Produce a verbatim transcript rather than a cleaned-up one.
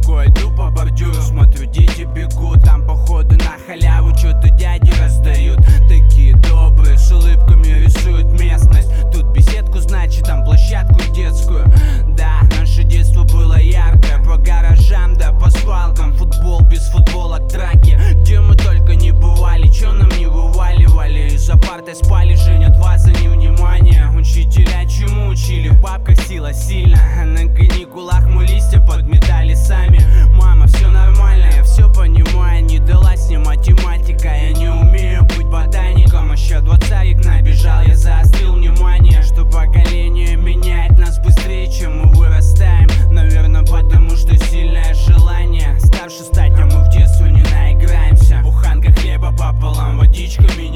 рукой, иду по бордюру, смотрю, дети бегут. Там походу на халяву что-то дяди раздают. Такие добрые, с улыбками рисуют местность. Тут беседку, значит там площадку детскую. Да, наше детство было яркое. По гаражам, да по свалкам. Футбол без футболок, драки. Где мы только не бывали, чё нам не вываливали. За партой спали, женят вас за невнимание. Учителя чему учили, в бабках сила сильно. А на каникулах мы листья подметали сами. Мама, все нормально, я все понимаю. Не далась мне математика, я не умею быть ботаником. Еще двадцатик набежал, я заострил внимание. Что поколение меняет нас быстрее, чем мы вырастаем. Наверное, потому что сильное желание старше стать, а мы в детстве не наиграемся. Буханка хлеба пополам, водичками